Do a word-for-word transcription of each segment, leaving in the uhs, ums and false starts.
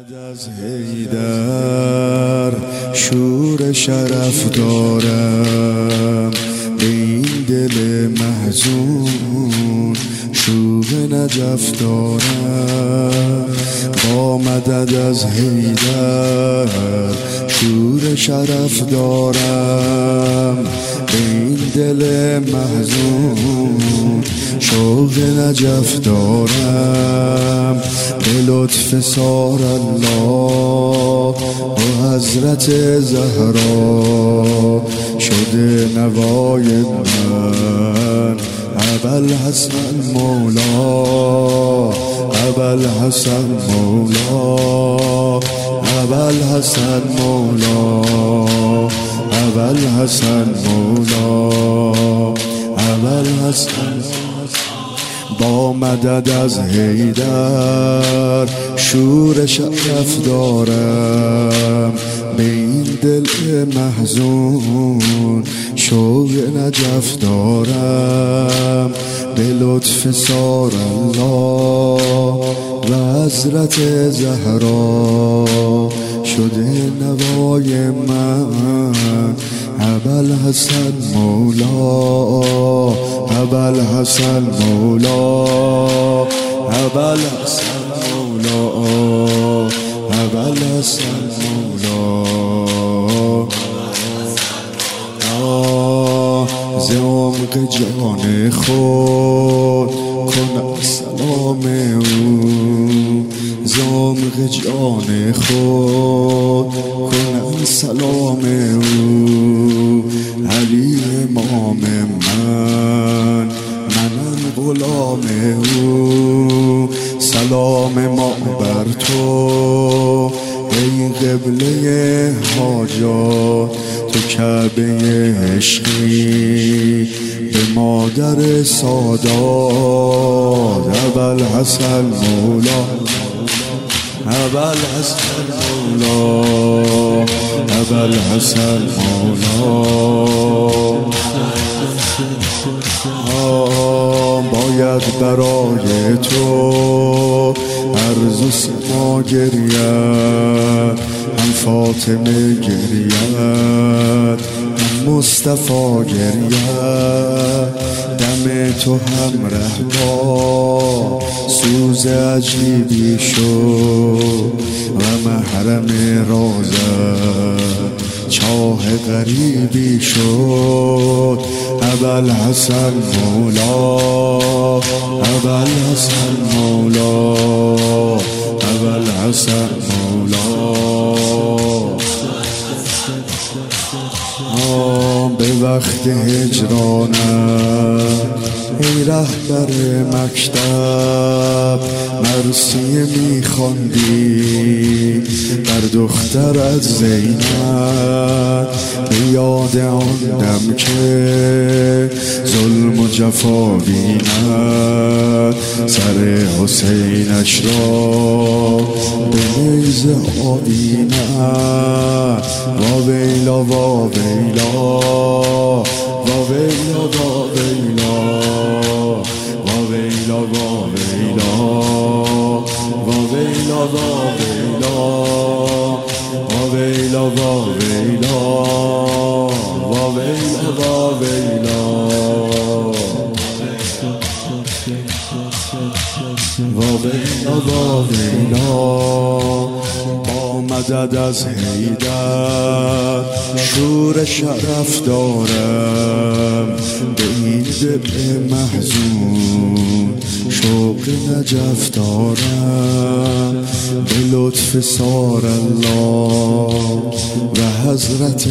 از حیدر شور شرف دارم، به این دل محزون شوق نجف دارم. با مدد از حیدر شور شرف دارم، به این دل محزون شوق نجف دارم. به لطف سار الله و حضرت زهرا شده نوای من ابوالحسن مولا، ابوالحسن مولا، ابوالحسن مولا، ابوالحسن مولا، ابوالحسن. با مدد از حیدر شور شرف دارم، به این دل محزون شوق نجف دارم. به لطف سار الله و حضرت زهرا شده نوای من ابوالحسن مولا، ابوالحسن مولا، ابوالحسن مولا، ابوالحسن مولا. ز عمق جان خود کنم سلام او، ز عمق جان خود کنم سلام او. علی امام من، منم غلام او. سلام ما بر تو ای قبله حاجات، تو کعبه عشقی به مادر سادات. ابوالحسن مولا، ابوالحسن مولا، ابوالحسن مولا. باید برای تو عرض و سما گرید، هم فاطمه گرید، هم مصطفی گرید. دم تو هم رهبا سوز عجیبی شد و محرم رازت چاه غریبی شد. ابوالحسن مولا، ابوالحسن مولا، ابوالحسن مولا. به وقت هجرانت ای رهبر مکتب مرثیه میخواندی بر دخترت زینب. به یاد آن دم که ظلم و جفا بیند، سر حسینش را به نیزه آویند. وا ویلا وا ویلا، وا ویلا وا ویلا، وا ویلا وا ویلا، وا ویلا وا ویلا، وا ویلا وا ویلا، وا ویلا وا ویلا، وا ویلا وا ویلا. با مدد از حیدر شور شرف دارم، به این دل محزون شوق نجف دارم. به لطف سار الله و حضرت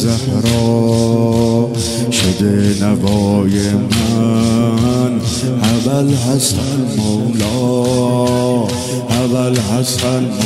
زهرا شده نوای من ابوالحسن مولا، ابوالحسن